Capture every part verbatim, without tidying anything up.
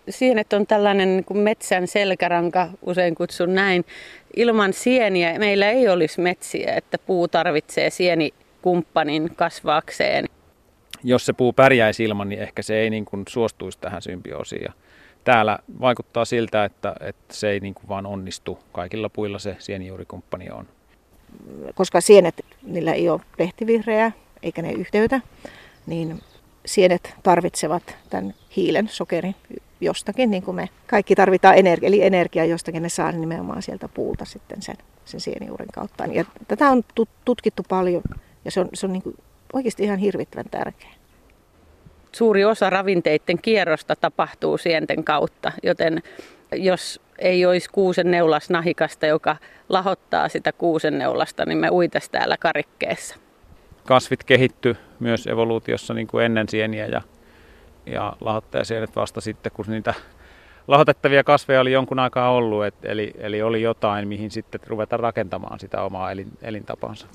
Sienet on tällainen niin kuin metsän selkäranka, usein kutsun näin. Ilman sieniä meillä ei olisi metsiä, että puu tarvitsee sienikumppanin kasvaakseen. Jos se puu pärjäisi ilman, niin ehkä se ei niin kuin suostuisi tähän symbioosiin. Ja täällä vaikuttaa siltä, että, että se ei niin kuin vaan onnistu. Kaikilla puilla se sienijuurikumppani on. Koska sienet, niillä ei ole lehtivihreää eikä ne yhteytä, niin sienet tarvitsevat tämän hiilen, sokerin jostakin, niin kuin me kaikki tarvitaan energia, eli energiaa jostakin, ne saa nimenomaan sieltä puulta sitten sen, sen sienijuuren kautta. Ja tätä on tutkittu paljon ja se on, se on niin kuin oikeasti ihan hirvittävän tärkeä. Suuri osa ravinteiden kierrosta tapahtuu sienten kautta, joten jos ei olisi kuusenneulasnahikasta, joka lahottaa sitä kuusenneulasta, niin me uitaisiin täällä karikkeessa. Kasvit kehitty myös evoluutiossa niin kuin ennen sieniä ja, ja lahottajasienet vasta sitten, kun niitä lahotettavia kasveja oli jonkun aikaa ollut, et, eli, eli oli jotain, mihin sitten ruvetaan rakentamaan sitä omaa elin, elintapansa.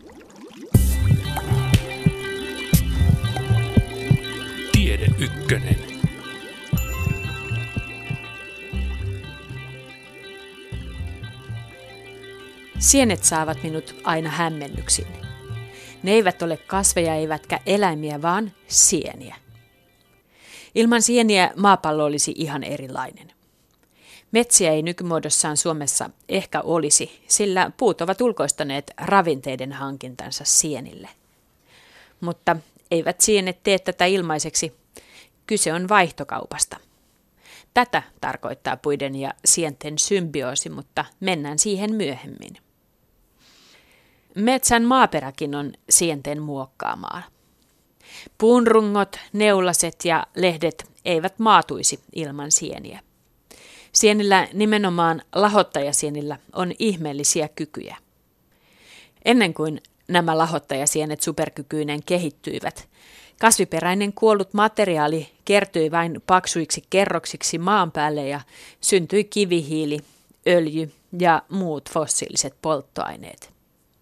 Tiede ykkönen. Sienet saavat minut aina hämmennyksiin. Ne eivät ole kasveja eivätkä eläimiä, vaan sieniä. Ilman sieniä maapallo olisi ihan erilainen. Metsiä ei nykymuodossaan Suomessa ehkä olisi, sillä puut ovat ulkoistaneet ravinteiden hankintansa sienille. Mutta eivät sienet tee tätä ilmaiseksi. Kyse on vaihtokaupasta. Tätä tarkoittaa puiden ja sienten symbioosi, mutta mennään siihen myöhemmin. Metsän maaperäkin on sienten muokkaamaa. Puunrungot, neulaset ja lehdet eivät maatuisi ilman sieniä. Sienillä, nimenomaan lahottajasienillä, on ihmeellisiä kykyjä. Ennen kuin nämä lahottajasienet superkykyinen kehittyivät, kasviperäinen kuollut materiaali kertyi vain paksuiksi kerroksiksi maan päälle ja syntyi kivihiili, öljy ja muut fossiiliset polttoaineet.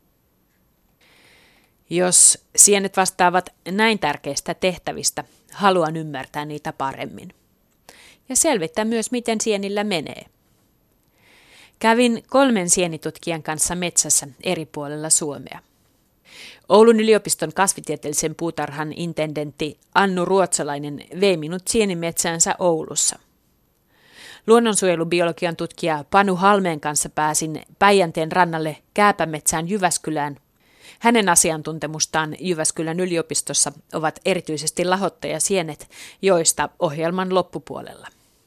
Jos sienet vastaavat näin tärkeistä tehtävistä, haluan ymmärtää niitä paremmin. Ja selvittää myös, miten sienillä menee. Kävin kolmen sienitutkijan kanssa metsässä eri puolella Suomea. Oulun yliopiston kasvitieteellisen puutarhan intendentti Annu Ruotsalainen vei minut sienimetsäänsä Oulussa. Luonnonsuojelubiologian tutkija Panu Halmeen kanssa pääsin Päijänteen rannalle Kääpämetsään Jyväskylään. Hänen asiantuntemustaan Jyväskylän yliopistossa ovat erityisesti lahottajasienet, joista ohjelman loppupuolella.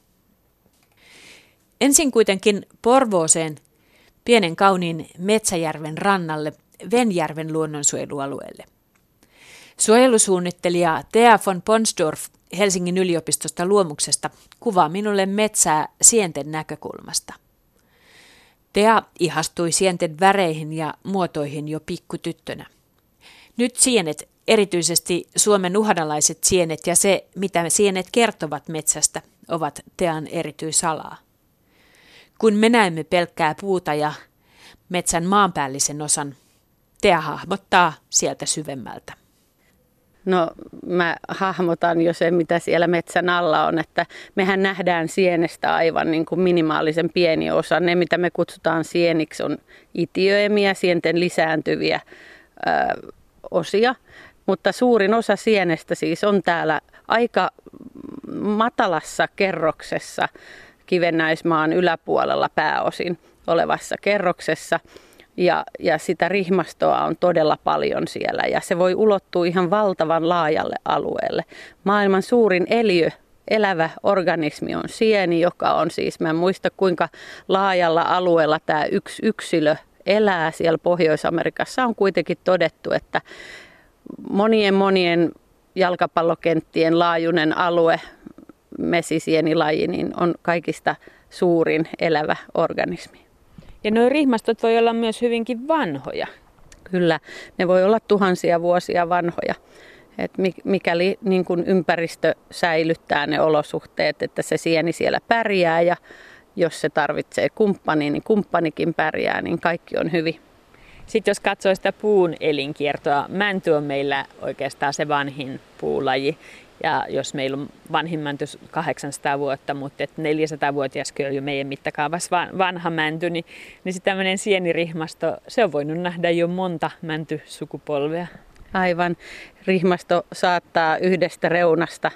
Ensin kuitenkin Porvooseen, pienen kauniin Metsäjärven rannalle, Venjärven luonnonsuojelualueelle. Suojelusuunnittelija Thea von Ponsdorf Helsingin yliopistosta Luomuksesta kuvaa minulle metsää sienten näkökulmasta. Thea ihastui sienten väreihin ja muotoihin jo pikkutyttönä. Nyt sienet, erityisesti Suomen uhanalaiset sienet ja se, mitä sienet kertovat metsästä, ovat Thean erityisalaa. Kun me näemme pelkkää puuta ja metsän maanpäällisen osan, Thea hahmottaa sieltä syvemmältä. No mä hahmotan jo sen, mitä siellä metsän alla on, että mehän nähdään sienestä aivan niin kuin minimaalisen pieni osa. Ne, mitä me kutsutaan sieniksi, on itiöemiä, sienten lisääntyviä ö, osia, mutta suurin osa sienestä siis on täällä aika matalassa kerroksessa, kivennäismaan yläpuolella pääosin olevassa kerroksessa. Ja, ja sitä rihmastoa on todella paljon siellä ja se voi ulottua ihan valtavan laajalle alueelle. Maailman suurin eliö, elävä organismi on sieni, joka on siis, mä en muista kuinka laajalla alueella tämä yksi yksilö elää. Siellä Pohjois-Amerikassa on kuitenkin todettu, että monien monien jalkapallokenttien laajuinen alue, mesisienilaji, niin on kaikista suurin elävä organismi. Ja nuo rihmastot voi olla myös hyvinkin vanhoja. Kyllä, ne voi olla tuhansia vuosia vanhoja. Et mikäli niin kun ympäristö säilyttää ne olosuhteet, että se sieni siellä pärjää ja jos se tarvitsee kumppania, niin kumppanikin pärjää, niin kaikki on hyvin. Sitten jos katsoo sitä puun elinkiertoa, mänty on meillä oikeastaan se vanhin puulaji. Ja jos meillä on vanhin mänty kahdeksansataa vuotta, mutta neljäsataavuotias kyllä jo meidän mittakaavassa vanha mänty, niin, niin sitten tämmöinen sienirihmasto, se on voinut nähdä jo monta mäntysukupolvea. Aivan. Rihmasto saattaa yhdestä reunasta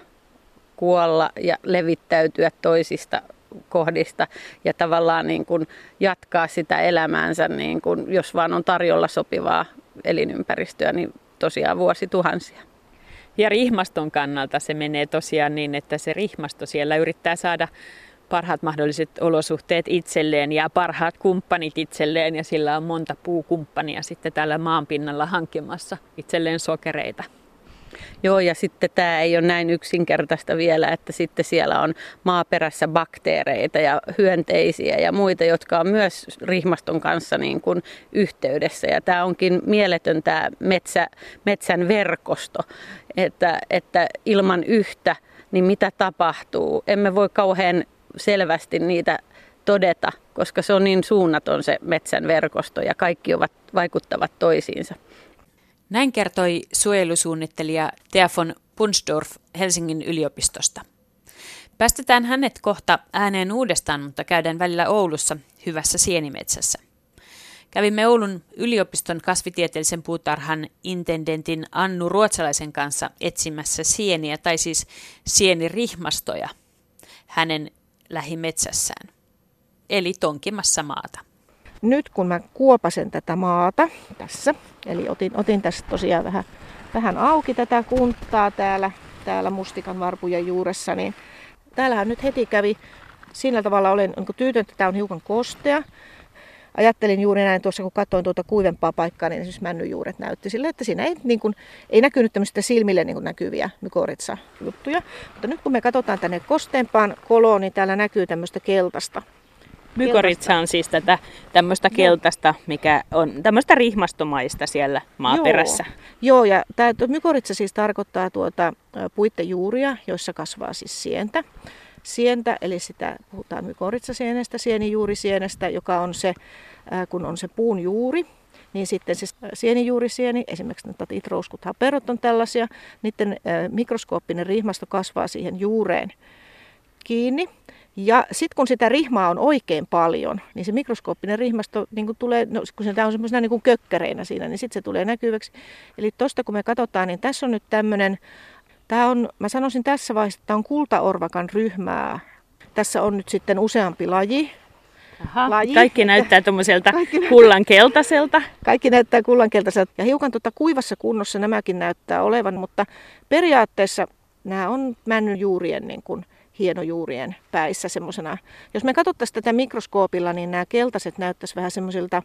kuolla ja levittäytyä toisista kohdista ja tavallaan niin kuin jatkaa sitä elämäänsä, niin kuin, jos vaan on tarjolla sopivaa elinympäristöä, niin tosiaan vuosituhansia. Ja rihmaston kannalta se menee tosiaan niin, että se rihmasto siellä yrittää saada parhaat mahdolliset olosuhteet itselleen ja parhaat kumppanit itselleen, ja sillä on monta puukumppania sitten täällä maanpinnalla hankkimassa itselleen sokereita. Joo, ja sitten tämä ei ole näin yksinkertaista vielä, että sitten siellä on maaperässä bakteereita ja hyönteisiä ja muita, jotka on myös rihmaston kanssa niin kuin yhteydessä. Ja tämä onkin mieletön tämä metsä, metsän verkosto, että, että ilman yhtä, niin mitä tapahtuu? Emme voi kauhean selvästi niitä todeta, koska se on niin suunnaton se metsän verkosto ja kaikki ovat, vaikuttavat toisiinsa. Näin kertoi suojelusuunnittelija Thea von Bunsdorf Helsingin yliopistosta. Päästetään hänet kohta ääneen uudestaan, mutta käydään välillä Oulussa hyvässä sienimetsässä. Kävimme Oulun yliopiston kasvitieteellisen puutarhan intendentin Annu Ruotsalaisen kanssa etsimässä sieniä, tai siis sienirihmastoja, hänen lähimetsässään, eli tonkimassa maata. Nyt kun mä kuopasen tätä maata tässä, eli otin, otin tässä tosiaan vähän, vähän auki tätä kunttaa täällä, täällä mustikan varpujen juuressa, niin täällähän nyt heti kävi, sillä tavalla olen niin tyytynyt, että tämä on hiukan kostea. Ajattelin juuri näin tuossa, kun katsoin tuota kuivempaa paikkaa, niin esimerkiksi männyjuuret näytti sille, että siinä ei, niin kuin, ei näkynyt tämmöistä silmille niin kuin näkyviä mykorrhiza-juttuja. Mutta nyt kun me katsotaan tänne kosteempaan koloon, niin täällä näkyy tämmöistä keltaista. Mykorrhiza on siis tätä tämmöistä keltaista, mikä on tämmöistä rihmastomaista siellä maaperässä. Joo, Joo ja tämä mykorrhiza siis tarkoittaa tuota puitten juuria, joissa kasvaa siis sientä. Sientä, eli sitä puhutaan mykorrhizasienestä, sienijuurisienestä, joka on se, kun on se puun juuri, niin sitten se sienijuurisieni, esimerkiksi itrouskut, haperot on tällaisia, niiden mikroskooppinen rihmasto kasvaa siihen juureen kiinni. Ja sitten kun sitä rihmaa on oikein paljon, niin se mikroskooppinen rihmasto niin kun tulee, no, kun se on semmoisena niin kuin kökkäreinä siinä, niin sitten se tulee näkyväksi. Eli tuosta kun me katsotaan, niin tässä on nyt tämmöinen, tämä on, mä sanoisin tässä vaiheessa, että tämä on kultaorvakan ryhmää. Tässä on nyt sitten useampi laji. Aha, laji. Kaikki näyttää tuommoiselta kullankeltaiselta. Kaikki näyttää kullankeltaiselta ja hiukan tuota kuivassa kunnossa nämäkin näyttää olevan, mutta periaatteessa nämä on männynjuurien niin kuin hienojuurien päissä semmoisena. Jos me katsottaisiin tätä mikroskoopilla, niin nämä keltaiset näyttäisi vähän semmoisilta,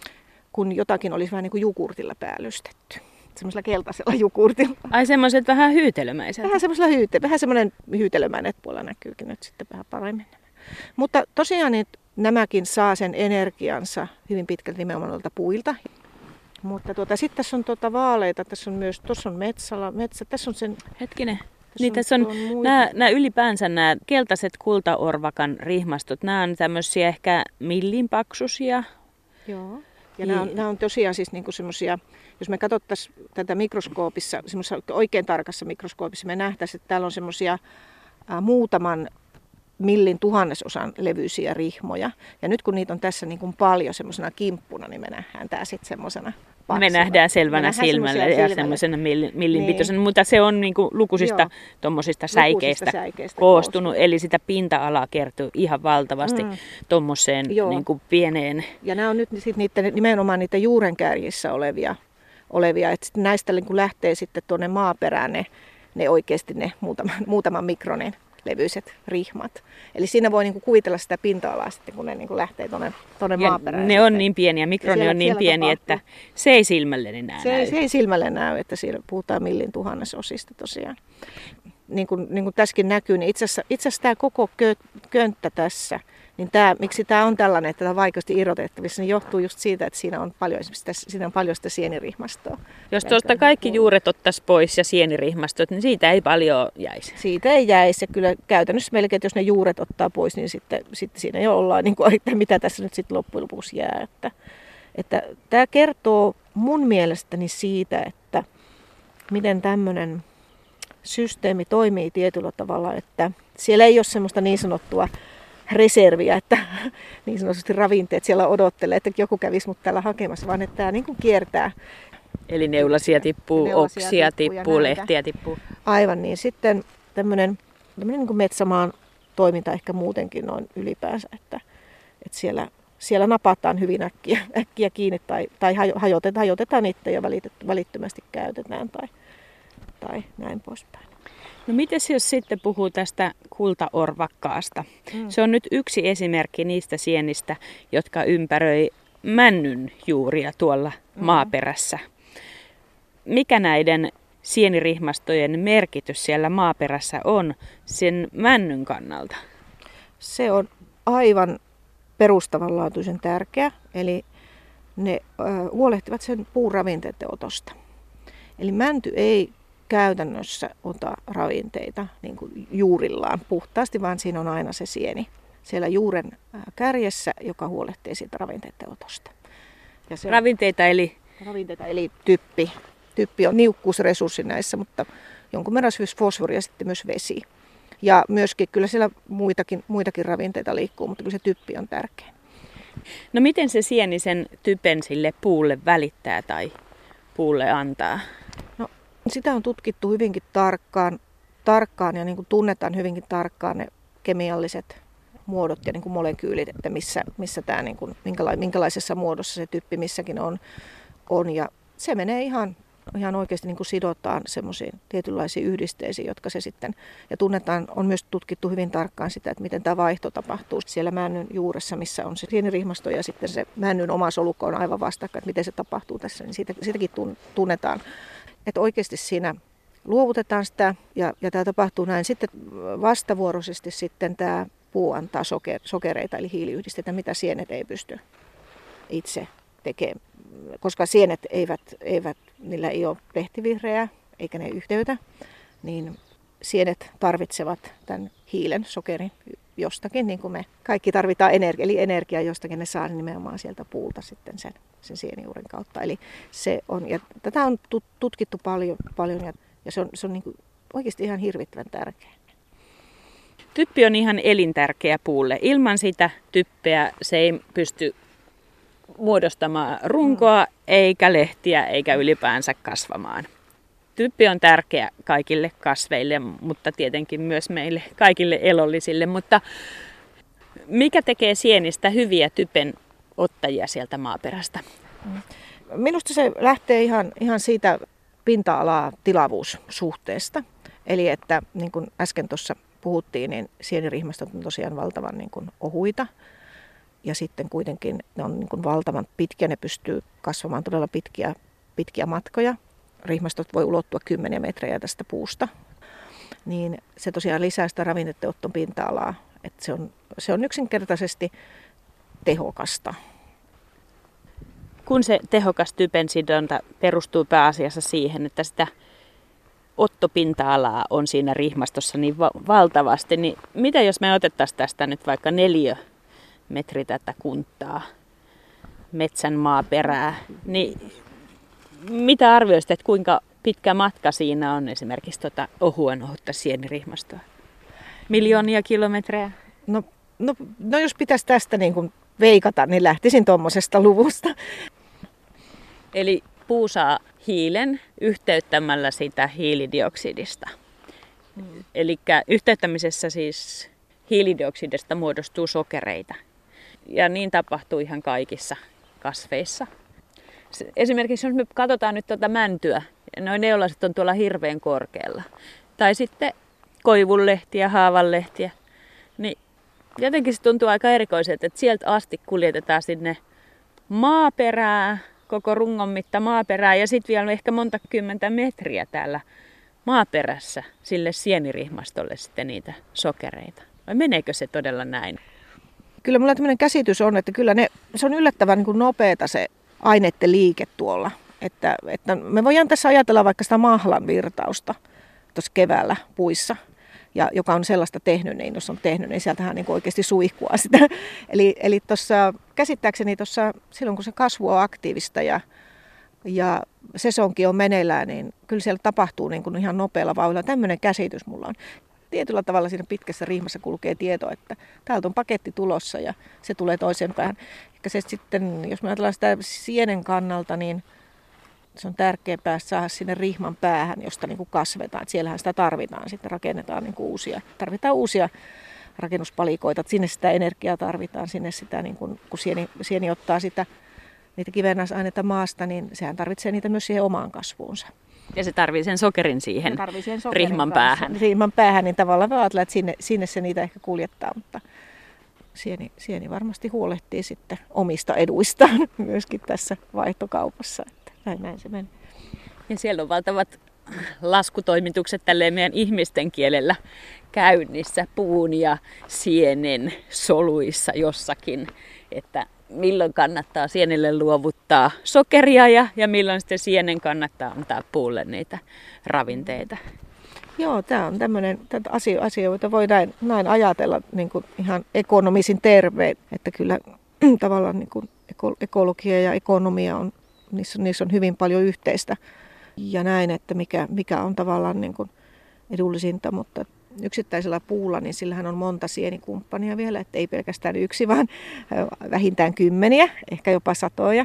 kun jotakin olisi vähän niin kuin jogurtilla päällystetty. Semmoisella keltaisella jogurtilla. Ai semmoiset vähän hyytelömäiset. Vähän semmoisella hyyte, vähän semmoinen hyytelömäinen, että puolella näkyykin nyt sitten vähän paremmin. Mutta tosiaan niin nämäkin saa sen energiansa hyvin pitkälti nimenomaan noilta puilta. Mutta tuota, sitten tässä on tuota vaaleita, tässä on myös, tuossa on metsäla, metsä, tässä on sen... Hetkinen. Niin tässä on, on nämä, nämä ylipäänsä nämä keltaiset kultaorvakan rihmastot, nämä on tämmöisiä ehkä millinpaksuisia. Joo, ja nämä on, nämä on tosiaan siis niinku semmoisia, jos me katsottaisiin tätä mikroskoopissa, semmoisessa oikein tarkassa mikroskoopissa, me nähtäisiin, että täällä on semmoisia ä, muutaman millin tuhannesosan levyisiä rihmoja. Ja nyt kun niitä on tässä niin kuin paljon semmoisena kimppuna, niin me nähdään tämä sitten semmoisena paksuna. Me nähdään selvänä me silmällä ja semmoisena millin, millinpitoisena, niin. Mutta se on niin kuin lukuisista tuommoisista säikeistä, säikeistä koostunut. koostunut. Eli sitä pinta-alaa kertyy ihan valtavasti mm. tuommoiseen niin kuin pieneen. Ja nämä on nyt sit niitä, nimenomaan niitä juurenkärjissä olevia, olevia. että näistä niin kuin lähtee sitten tuonne maaperään ne, ne oikeasti ne muutaman, muutaman mikronen levyiset rihmat. Eli siinä voi niinku kuvitella sitä pinta-alaa sitten, kun ne niinku lähtee tuonne, tuonne maaperään. Ne on niin pieniä, mikroni on niin pieni, tapahtuu. Että se ei silmälle enää se näy. Ei, se ei silmälle näy, että siinä puhutaan millin tuhannesosista tosiaan. Niin kuin, niin kuin tässäkin näkyy, niin itse asiassa, itse asiassa tämä koko kö, könttä tässä, niin tämä, miksi tämä on tällainen, että tämä on vaikeasti irrotettavissa, niin johtuu just siitä, että siinä on paljon, sitä, siinä on paljon sitä sienirihmastoa. Jos tuosta kaikki juuret ottaisi pois ja sienirihmastot, niin siitä ei paljon jäisi. Siitä ei jäisi. Kyllä käytännössä melkein, että jos ne juuret ottaa pois, niin sitten, sitten siinä jo ollaan, niin kuin, että mitä tässä nyt sitten loppujen lopuksi jää. Että, että tämä kertoo mun mielestäni siitä, että miten tämmöinen systeemi toimii tietyllä tavalla, että siellä ei ole semmoista niin sanottua reserviä, että niin sanotusti ravinteet siellä odottelee, että joku kävisi mut täällä hakemassa, vaan että tämä niin kuin kiertää. Eli neulasia tippuu, Neulasia oksia tippuu ja tippuu, näitä. lehtiä tippuu. Aivan niin. Sitten tämmöinen, tämmöinen niin kuin metsämaan toiminta ehkä muutenkin noin ylipäänsä, että, että siellä, siellä napataan hyvin äkkiä, äkkiä kiinni tai, tai hajotetaan, hajotetaan itse ja välittömästi käytetään tai, tai näin poispäin. No mites jos sitten puhuu tästä kultaorvakkaasta? Mm. Se on nyt yksi esimerkki niistä sienistä, jotka ympäröi männyn juuria tuolla mm. maaperässä. Mikä näiden sienirihmastojen merkitys siellä maaperässä on sen männyn kannalta? Se on aivan perustavanlaatuisen tärkeä, eli ne ö, huolehtivat sen puun ravinteiden otosta. Eli mänty ei käytännössä ota ravinteita niin kuin juurillaan puhtaasti, vaan siinä on aina se sieni siellä juuren kärjessä, joka huolehtii siitä ravinteiden otosta. Ja se ravinteita eli? Ravinteita eli typpi. Typpi on niukkuusresurssi näissä, mutta jonkun verran fosforia ja sitten myös vesi. Ja myöskin kyllä siellä muitakin, muitakin ravinteita liikkuu, mutta kyllä se typpi on tärkeä. No miten se sieni sen typen sille puulle välittää tai puulle antaa? No, sitä on tutkittu hyvinkin tarkkaan, tarkkaan ja niin kuin tunnetaan hyvinkin tarkkaan ne kemialliset muodot ja niin kuin molekyylit, että missä, missä tämä, niin kuin, minkälaisessa muodossa se typpi missäkin on. on. Ja se menee ihan, ihan oikeasti niin kuin sidotaan semmoisiin tietynlaisiin yhdisteisiin, jotka se sitten, ja tunnetaan, on myös tutkittu hyvin tarkkaan sitä, että miten tämä vaihto tapahtuu siellä männyn juuressa, missä on se sienirihmasto ja sitten se männyn oma solukko on aivan vastakkain, että miten se tapahtuu tässä, niin siitä, siitäkin tunnetaan. Että oikeasti siinä luovutetaan sitä ja, ja tämä tapahtuu näin. Sitten vastavuoroisesti sitten tämä puu antaa soker, sokereita eli hiiliyhdisteitä, mitä sienet ei pysty itse tekemään. Koska sienet eivät, eivät, niillä ei ole lehtivihreää eikä ne yhteytä, niin sienet tarvitsevat tämän hiilen, sokerin jostakin, niin kuin me kaikki tarvitaan energia, eli energiaa jostakin ne saa nimenomaan sieltä puulta sitten sen, sen sienijuuren kautta. Eli se on, ja tätä on tutkittu paljon, paljon ja, ja se on, se on niin kuin oikeasti ihan hirvittävän tärkeää. Typpi on ihan elintärkeä puulle. Ilman sitä typpeä se ei pysty muodostamaan runkoa, eikä lehtiä, eikä ylipäänsä kasvamaan. Typpi on tärkeä kaikille kasveille, mutta tietenkin myös meille kaikille elollisille. Mutta mikä tekee sienistä hyviä typen ottajia sieltä maaperästä? Minusta se lähtee ihan, ihan siitä pinta-alaa tilavuussuhteesta. Eli että niin kuin äsken tuossa puhuttiin, niin sienirihmastot on tosiaan valtavan niin kuin ohuita. Ja sitten kuitenkin ne on niin kuin valtavan pitkiä, ne pystyy kasvamaan todella pitkiä, pitkiä matkoja. Rihmastot voi ulottua kymmeniä metrejä tästä puusta. Niin se tosiaan lisää sitä ravinteotton pinta-alaa. Että se, on, se on yksinkertaisesti tehokasta. Kun se tehokas typensidonta perustuu pääasiassa siihen, että sitä ottopinta-alaa on siinä rihmastossa niin va- valtavasti, niin mitä jos me otettaisiin tästä nyt vaikka neljä metri tätä kunttaa metsän maaperää, niin mitä arvioisit, että kuinka pitkä matka siinä on esimerkiksi tuota ohuen ohutta sienirihmastoa? Miljoonia kilometrejä? No, no, no jos pitäisi tästä niin kuin veikata, niin lähtisin tuommoisesta luvusta. Eli puu saa hiilen yhteyttämällä sitä hiilidioksidista. Mm. Eli yhteyttämisessä siis hiilidioksidista muodostuu sokereita. Ja niin tapahtuu ihan kaikissa kasveissa. Esimerkiksi jos me katsotaan nyt tuota mäntyä, nuo neulaset on tuolla hirveän korkealla. Tai sitten koivunlehtiä, haavanlehtiä. Niin jotenkin se tuntuu aika erikoiselta, että sieltä asti kuljetetaan sinne maaperää, koko rungon mitta maaperää ja sitten vielä ehkä monta kymmentä metriä täällä maaperässä sille sienirihmastolle sitten niitä sokereita. Vai meneekö se todella näin? Kyllä minulla tämmöinen käsitys on, että kyllä ne, se on yllättävän niin kuin nopeata se aineiden liike tuolla. Että, että me voidaan tässä ajatella vaikka sitä mahlan virtausta tuossa keväällä puissa, ja joka on sellaista tehnyt, niin jos on tehnyt, niin sieltähän niin kuin oikeasti suihkuaa sitä. Eli, eli tuossa käsittääkseni tuossa, silloin kun se kasvu on aktiivista ja ja sesonkin on meneillään, niin kyllä siellä tapahtuu niin kuin ihan nopealla vauhdilla. Tämmöinen käsitys mulla on. Tietyllä tavalla siinä pitkässä rihmassa kulkee tieto, että täältä on paketti tulossa ja se tulee toiseen päähän. Ehkä se sitten, jos me ajatellaan sitä sienen kannalta, niin se on tärkeää päästä saada sinne rihman päähän, josta niin kuin kasvetaan. Että siellähän sitä tarvitaan, sitten rakennetaan niin kuin uusia, tarvitaan uusia rakennuspalikoita. Sinne sitä energiaa tarvitaan, sinne sitä, niin kuin, kun sieni, sieni ottaa sitä, niitä kivennäisaineita maasta, niin sehän tarvitsee niitä myös siihen omaan kasvuunsa. Ja se tarvii sen sokerin siihen sen sokerin rihman kanssa. päähän. Rihman päähän, niin tavallaan voi ajatella, että sinne, sinne se niitä ehkä kuljettaa, mutta sieni, sieni varmasti huolehtii sitten omista eduistaan myöskin tässä vaihtokaupassa. Että näin, näin se menee. Ja siellä on valtavat laskutoimitukset tälleen meidän ihmisten kielellä käynnissä puun ja sienen soluissa jossakin, että milloin kannattaa sienelle luovuttaa sokeria ja, ja milloin sitten sienen kannattaa antaa puulle niitä ravinteita. Joo, tämä on tämmöinen asia, asioita voi näin, näin ajatella niin kuin ihan ekonomisin tervein, että kyllä tavallaan niin kuin ekologia ja ekonomia on, niissä, niissä on hyvin paljon yhteistä ja näin, että mikä, mikä on tavallaan niin kuin edullisinta, mutta yksittäisellä puulla, niin sillähän on monta sienikumppania vielä, että ei pelkästään yksi, vaan vähintään kymmeniä, ehkä jopa satoja.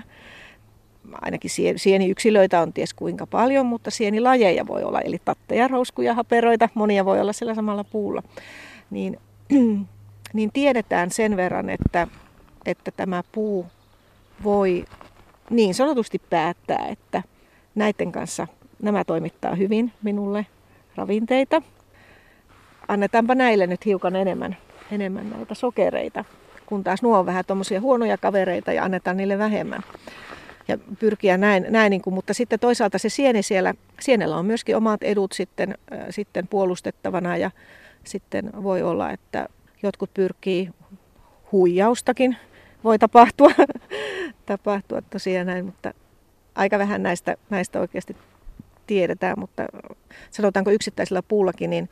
Ainakin sieniyksilöitä on ties kuinka paljon, mutta sienilajeja voi olla, eli tatteja, rouskuja, haperoita, monia voi olla sillä samalla puulla. Niin, niin tiedetään sen verran, että, että tämä puu voi niin sanotusti päättää, että näiden kanssa nämä toimittaa hyvin minulle ravinteita. Annetaanpa näille nyt hiukan enemmän, enemmän näitä sokereita, kun taas nuo on vähän tuommoisia huonoja kavereita ja annetaan niille vähemmän. Ja pyrkiä näin, näin niin kuin, mutta sitten toisaalta se sieni siellä, sienellä on myöskin omat edut sitten, äh, sitten puolustettavana ja sitten voi olla, että jotkut pyrkii huijaustakin, voi tapahtua, tapahtua tosiaan näin, mutta aika vähän näistä, näistä oikeasti tiedetään, mutta sanotaanko yksittäisellä puullakin, niin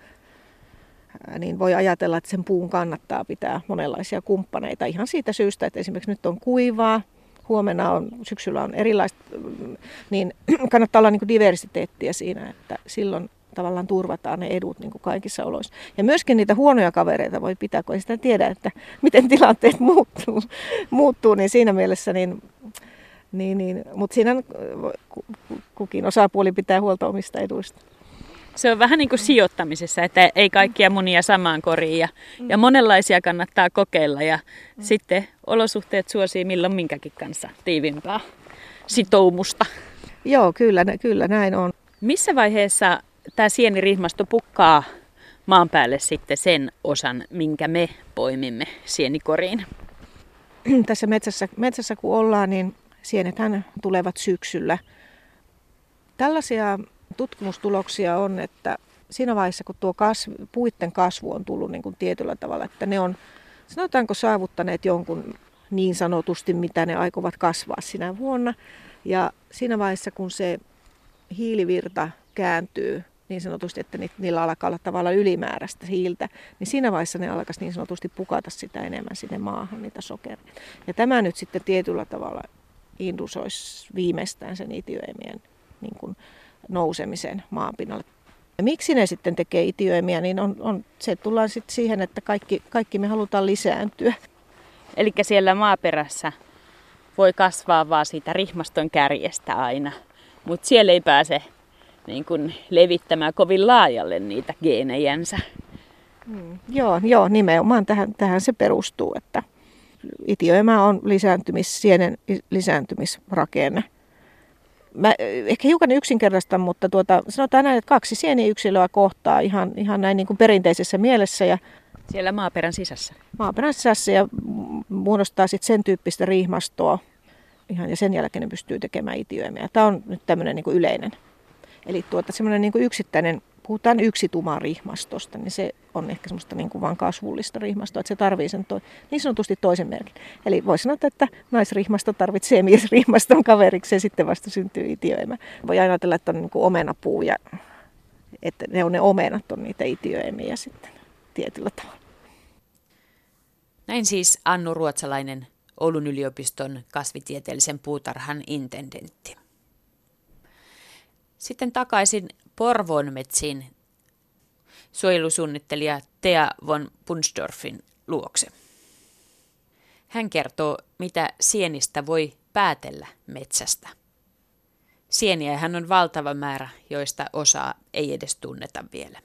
niin voi ajatella, että sen puun kannattaa pitää monenlaisia kumppaneita ihan siitä syystä, että esimerkiksi nyt on kuivaa, huomenna on, syksyllä on erilaista, niin kannattaa olla niin kuin diversiteettiä siinä, että silloin tavallaan turvataan ne edut niin kuin kaikissa oloissa. Ja myöskin niitä huonoja kavereita voi pitää, kun ei sitä tiedä, että miten tilanteet muuttuu, muuttuu niin siinä mielessä, niin, niin, niin, mutta siinä kukin osapuoli pitää huolta omista eduista. Se on vähän niin kuin sijoittamisessa, että ei kaikkia munia samaan koriin ja, ja monenlaisia kannattaa kokeilla ja mm. sitten olosuhteet suosii milloin minkäkin kanssa tiivimpää sitoumusta. Joo, kyllä, kyllä näin on. Missä vaiheessa tämä sienirihmasto pukkaa maan päälle sitten sen osan, minkä me poimimme sienikoriin? Tässä metsässä, metsässä kun ollaan, niin sienethän tulevat syksyllä. Tällaisia tutkimustuloksia on, että siinä vaiheessa, kun tuo kasvu, puitten kasvu on tullut niin kuin tietyllä tavalla, että ne on, sanotaanko saavuttaneet jonkun niin sanotusti, mitä ne aikovat kasvaa sinä vuonna. Ja siinä vaiheessa, kun se hiilivirta kääntyy niin sanotusti, että niillä alkaa olla tavallaan ylimääräistä hiiltä, niin siinä vaiheessa ne alkaisi niin sanotusti pukata sitä enemmän sinne maahan, niitä sokeria. Ja tämä nyt sitten tietyllä tavalla indusoisi viimeistään sen itiöimien niin kuin nousemisen maanpinnalle. Ja miksi ne sitten tekee itiöimiä, niin on, on, se tullaan sitten siihen, että kaikki, kaikki me halutaan lisääntyä. Eli siellä maaperässä voi kasvaa vaan siitä rihmaston kärjestä aina, mutta siellä ei pääse niin kuin levittämään kovin laajalle niitä geenejänsä. Hmm, joo, joo, nimenomaan tähän, tähän se perustuu, että itiöimä on lisääntymis, sienen lisääntymisrakenne. Mä ehkä hiukan yksinkertaistan, mutta tuota, sanotaan näin, että kaksi sieniyksilöä kohtaa ihan, ihan näin niin kuin perinteisessä mielessä. Ja siellä maaperän sisässä. Maaperän sisässä ja muodostaa sitten sen tyyppistä rihmastoa. Ihan, ja sen jälkeen ne pystyy tekemään itiöimiä. Tämä on nyt tämmöinen niin kuin yleinen. Eli tuota, semmoinen niin kuin yksittäinen, puhutaan yksituuman rihmastosta, niin se on ehkä semmoista niin kuin vaan kasvullista rihmastoa, että se tarvitsee sen toi, niin sanotusti toisen merkin. Eli voi sanoa, että naisrihmasto tarvitsee miesrihmaston kaveriksi ja sitten vasta syntyy itiöimä. Voi ajatella, että on niin kuin omenapuu ja että ne on ne omenat, on niitä itiöimiä sitten tietyllä tavalla. Näin siis Annu Ruotsalainen, Oulun yliopiston kasvitieteellisen puutarhan intendentti. Sitten takaisin Porvoon metsiin suojelusuunnittelija Thea von Bunsdorfin luokse. Hän kertoo, mitä sienistä voi päätellä metsästä. Sieniähän on valtava määrä, joista osaa ei edes tunneta vielä.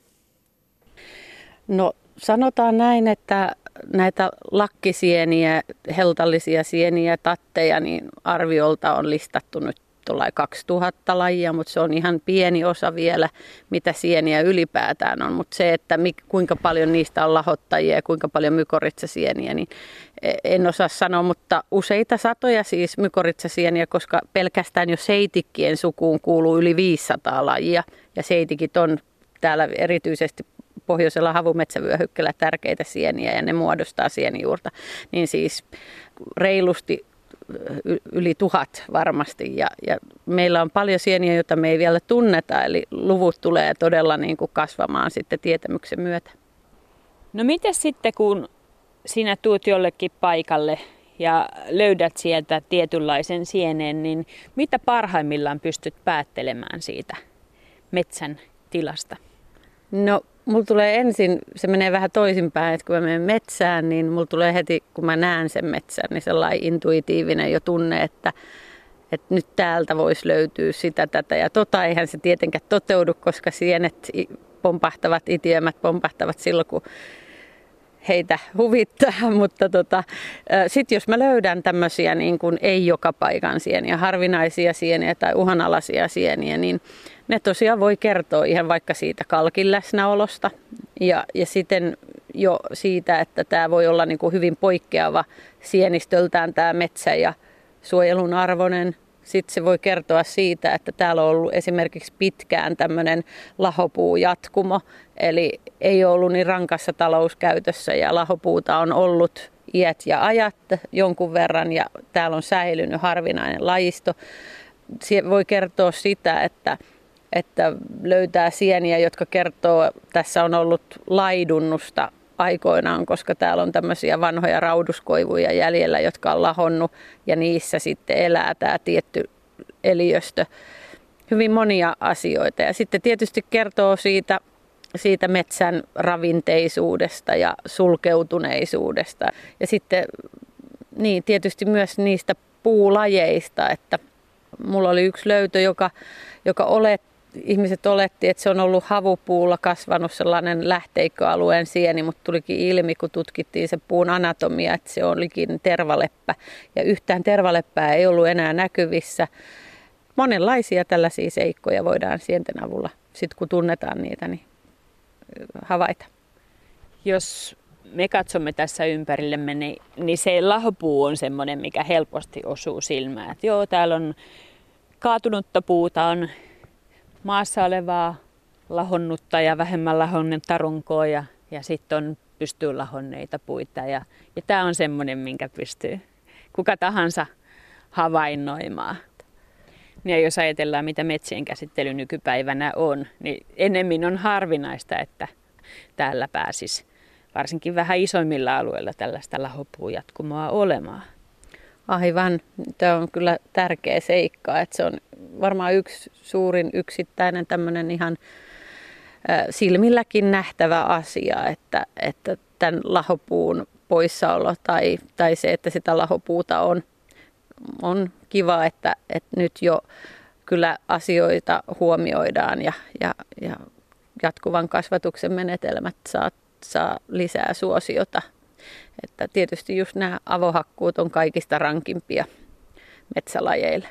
No sanotaan näin, että näitä lakkisieniä, heltallisia sieniä, tatteja, niin arviolta on listattu nyt kaksituhatta lajia, mutta se on ihan pieni osa vielä, mitä sieniä ylipäätään on. Mutta se, että kuinka paljon niistä on lahottajia ja kuinka paljon mykoritsasieniä, niin en osaa sanoa, mutta useita satoja siis mykoritsasieniä, koska pelkästään jo seitikkien sukuun kuuluu yli viisisataa lajia. Ja seitikit on täällä erityisesti pohjoisella havumetsävyöhykkeellä tärkeitä sieniä ja ne muodostaa sienijuurta. Niin siis reilusti yli tuhat varmasti ja, ja meillä on paljon sieniä, joita me ei vielä tunneta, eli luvut tulee todella niin kuin kasvamaan sitten tietämyksen myötä. No miten sitten, kun sinä tuut jollekin paikalle ja löydät sieltä tietynlaisen sienen, niin mitä parhaimmillaan pystyt päättelemään siitä metsän tilasta? No mulla tulee ensin, se menee vähän toisinpäin, että kun mä menen metsään, niin mulla tulee heti, kun mä näen sen metsän, niin sellainen intuitiivinen jo tunne, että, että nyt täältä voisi löytyä sitä, tätä ja tota. Eihän se tietenkään toteudu, koska sienet pompahtavat, itiömät pompahtavat silloin, kun heitä huvittaa, mutta tota, sitten jos mä löydän tämmöisiä niin kuin ei joka paikan sieniä, harvinaisia sieniä tai uhanalaisia sieniä, niin ne tosiaan voi kertoa ihan vaikka siitä kalkin läsnäolosta ja, ja sitten jo siitä, että tämä voi olla niin kuin hyvin poikkeava sienistöltään tämä metsä ja suojelun arvoinen. Sitten se voi kertoa siitä, että täällä on ollut esimerkiksi pitkään tämmöinen lahopuujatkumo, eli ei ole ollut niin rankassa talouskäytössä ja lahopuuta on ollut iät ja ajat jonkun verran ja täällä on säilynyt harvinainen lajisto. Se voi kertoa sitä, että, että löytää sieniä, jotka kertoo, tässä on ollut laidunnusta aikoinaan, koska täällä on tämmöisiä vanhoja rauduskoivuja jäljellä, jotka on lahonnut ja niissä sitten elää tämä tietty eliöstö. Hyvin monia asioita ja sitten tietysti kertoo siitä, siitä metsän ravinteisuudesta ja sulkeutuneisuudesta ja sitten niin, tietysti myös niistä puulajeista, että mulla oli yksi löytö, joka, joka oletti, ihmiset oletti, että se on ollut havupuulla kasvanut sellainen lähteikköalueen sieni, mutta tulikin ilmi, kun tutkittiin se puun anatomia, että se olikin tervaleppä. Ja yhtään tervaleppää ei ollut enää näkyvissä. Monenlaisia tällaisia seikkoja voidaan sienten avulla, sit kun tunnetaan niitä, niin havaita. Jos me katsomme tässä ympärillemme, niin, niin se lahopuu on semmoinen, mikä helposti osuu silmään. Että joo, täällä on kaatunutta puuta, on maassa olevaa lahonnutta ja vähemmän lahonnutta runkoa ja, ja sitten on pystyy lahonneita puita. Ja, ja tämä on semmoinen, minkä pystyy kuka tahansa havainnoimaan. Ja jos ajatellaan, mitä metsien käsittely nykypäivänä on, niin enemmän on harvinaista, että täällä pääsisi varsinkin vähän isoimmilla alueilla tällaista lahopuujatkumoa olemaan. Aivan. Tämä on kyllä tärkeä seikka, että se on varmaan yksi suurin yksittäinen tämmöinen ihan silmilläkin nähtävä asia, että, että tämän lahopuun poissaolo tai, tai se, että sitä lahopuuta on, on kiva, että, että nyt jo kyllä asioita huomioidaan ja, ja, ja jatkuvan kasvatuksen menetelmät saa, saa lisää suosiota. Että tietysti just nämä avohakkuut on kaikista rankimpia metsälajeille.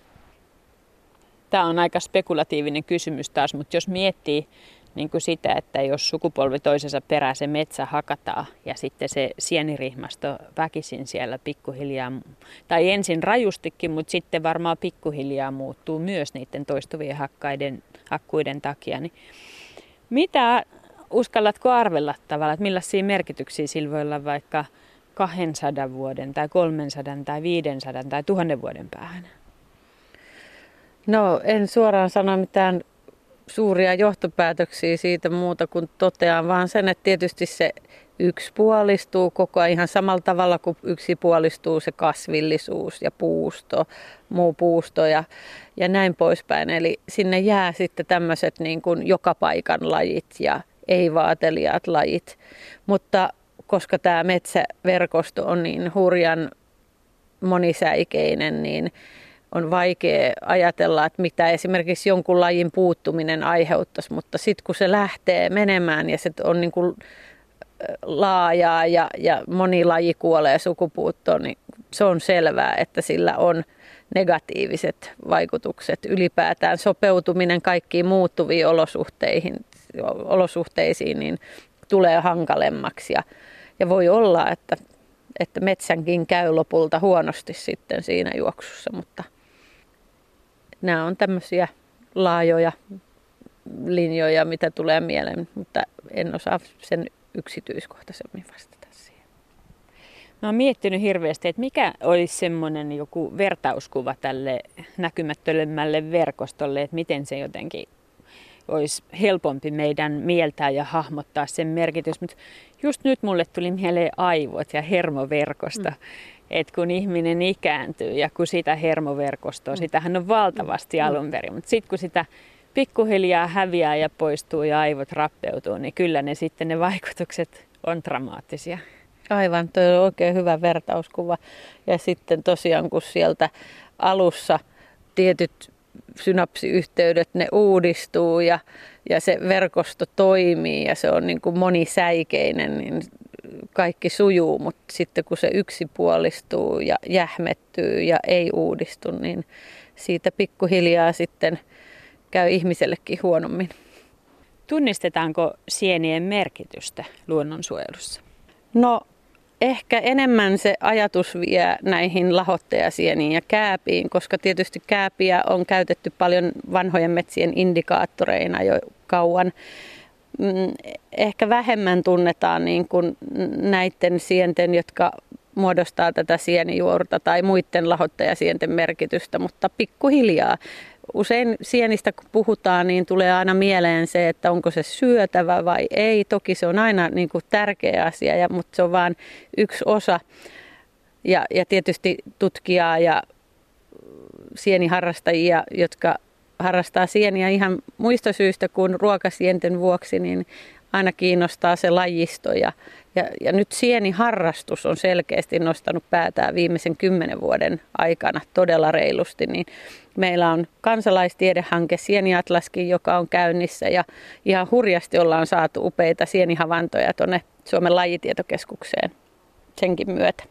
Tämä on aika spekulatiivinen kysymys taas, mutta jos miettii niin kuin sitä, että jos sukupolvi toisensa perään se metsä hakataan ja sitten se sienirihmasto väkisin siellä pikkuhiljaa, tai ensin rajustikin, mutta sitten varmaan pikkuhiljaa muuttuu myös niiden toistuvien hakkaiden, hakkuiden takia, niin mitä uskallatko arvella tavallaan, että millaisia merkityksiä sillä voi olla vaikka kahdensadan vuoden tai kolmensadan tai viidensadan tai tuhannen vuoden päähän? No en suoraan sano mitään suuria johtopäätöksiä siitä muuta kuin totean, vaan sen, että tietysti se yksipuolistuu koko ajan ihan samalla tavalla kuin yksipuolistuu se kasvillisuus ja puusto, muu puusto ja, ja näin poispäin. Eli sinne jää sitten tämmöiset niin kuin joka paikan lajit ja ei-vaateliaat lajit. Mutta koska tämä metsäverkosto on niin hurjan monisäikeinen, niin on vaikea ajatella, että mitä esimerkiksi jonkun lajin puuttuminen aiheuttaisi, mutta sitten kun se lähtee menemään ja se on niin kuin laajaa ja, ja moni laji kuolee sukupuuttoon, niin se on selvää, että sillä on negatiiviset vaikutukset. Ylipäätään sopeutuminen kaikkiin muuttuviin olosuhteihin, olosuhteisiin niin tulee hankalemmaksi ja, ja voi olla, että, että metsänkin käy lopulta huonosti sitten siinä juoksussa, mutta nämä on tämmöisiä laajoja linjoja, mitä tulee mieleen, mutta en osaa sen yksityiskohtaisemmin vastata siihen. Mä oon miettinyt hirveästi, että mikä olisi semmoinen joku vertauskuva tälle näkymättömälle verkostolle, että miten se jotenkin olisi helpompi meidän mieltää ja hahmottaa sen merkitys. Mutta just nyt mulle tuli mieleen aivot ja hermoverkosto. Mm. Että kun ihminen ikääntyy ja kun sitä hermoverkostoa, mm. sitähän on valtavasti mm. alun perin, mutta sitten kun sitä pikkuhiljaa häviää ja poistuu ja aivot rappeutuu, niin kyllä ne sitten ne vaikutukset on dramaattisia. Aivan, tuo on oikein hyvä vertauskuva. Ja sitten tosiaan kun sieltä alussa tietyt synapsiyhteydet, ne uudistuu ja, ja se verkosto toimii ja se on niin kuin monisäikeinen, niin kaikki sujuu, mutta sitten kun se yksipuolistuu ja jähmettyy ja ei uudistu, niin siitä pikkuhiljaa sitten käy ihmisellekin huonommin. Tunnistetaanko sienien merkitystä luonnonsuojelussa? No ehkä enemmän se ajatus vie näihin lahottajasieniin ja kääpiin, koska tietysti kääpiä on käytetty paljon vanhojen metsien indikaattoreina jo kauan. Ehkä vähemmän tunnetaan niin kuin näiden sienten, jotka muodostaa tätä sienijuurta tai muiden lahottajasienten merkitystä, mutta pikkuhiljaa. Usein sienistä kun puhutaan, niin tulee aina mieleen se, että onko se syötävä vai ei. Toki se on aina niin kuin tärkeä asia, ja, mutta se on vain yksi osa. Ja, ja tietysti tutkijaa ja sieniharrastajia, jotka harrastaa sieniä ihan muista syistä kuin ruokasienten vuoksi, niin aina kiinnostaa se lajisto. Ja, ja, ja nyt sieniharrastus on selkeästi nostanut päätään viimeisen kymmenen vuoden aikana todella reilusti. Niin meillä on kansalaistiedehanke Sieniatlaskin, joka on käynnissä ja ihan hurjasti ollaan saatu upeita sienihavaintoja tuonne Suomen lajitietokeskukseen senkin myötä.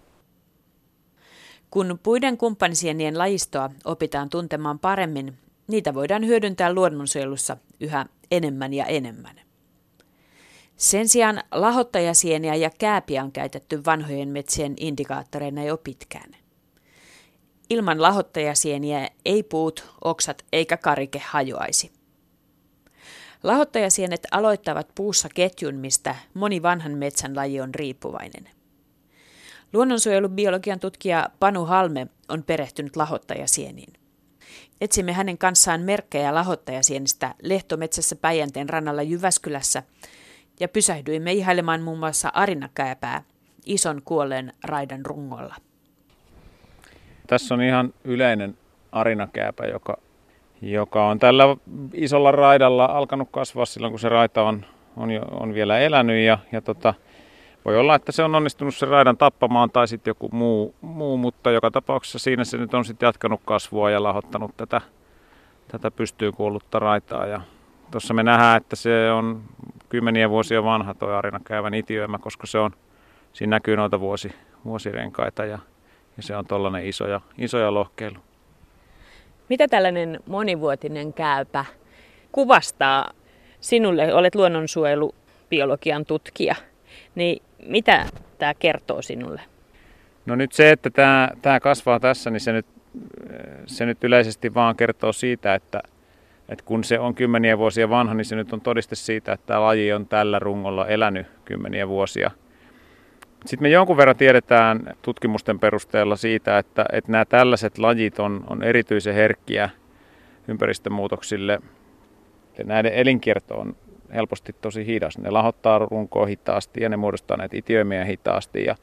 Kun puiden kumppanisienien lajistoa opitaan tuntemaan paremmin, niitä voidaan hyödyntää luonnonsuojelussa yhä enemmän ja enemmän. Sen sijaan lahottajasieniä ja kääpiä on käytetty vanhojen metsien indikaattoreina jo pitkään. Ilman lahottajasieniä ei puut, oksat eikä karike hajoaisi. Lahottajasienet aloittavat puussa ketjun, mistä moni vanhan metsän laji on riippuvainen. Luonnonsuojelubiologian tutkija Panu Halme on perehtynyt lahottajasieniin. Etsimme hänen kanssaan merkkejä lahottajasienistä Lehtometsässä Päijänteen rannalla Jyväskylässä ja pysähdyimme ihailemaan muun muassa arinakääpää ison kuolleen raidan rungolla. Tässä on ihan yleinen arinakääpä, joka, joka on tällä isolla raidalla alkanut kasvaa silloin, kun se raita on, on, jo, on vielä elänyt. Ja, ja tota, voi olla, että se on onnistunut sen raidan tappamaan tai sitten joku muu, muu, mutta joka tapauksessa siinä se nyt on sitten jatkanut kasvua ja lahottanut tätä, tätä pystyyn kuollutta raitaa. Ja tuossa me nähdään, että se on kymmeniä vuosia vanha tuo arinakäävän itiöimä, koska se on, siinä näkyy noita vuosi, vuosirenkaita ja Ja se on tollainen iso ja, iso ja lohkeilu. Mitä tällainen monivuotinen kääpä kuvastaa sinulle? Olet luonnonsuojelubiologian tutkija. Niin mitä tämä kertoo sinulle? No nyt se, että tämä, tämä kasvaa tässä, niin se nyt, se nyt yleisesti vaan kertoo siitä, että, että kun se on kymmeniä vuosia vanha, niin se nyt on todiste siitä, että tämä laji on tällä rungolla elänyt kymmeniä vuosia. Sitten me jonkun verran tiedetään tutkimusten perusteella siitä, että, että nämä tällaiset lajit on, on erityisen herkkiä ympäristömuutoksille. Ja näiden elinkierto on helposti tosi hidas. Ne lahottaa runkoa hitaasti ja ne muodostaa näitä itiöimiä hitaasti. Ja,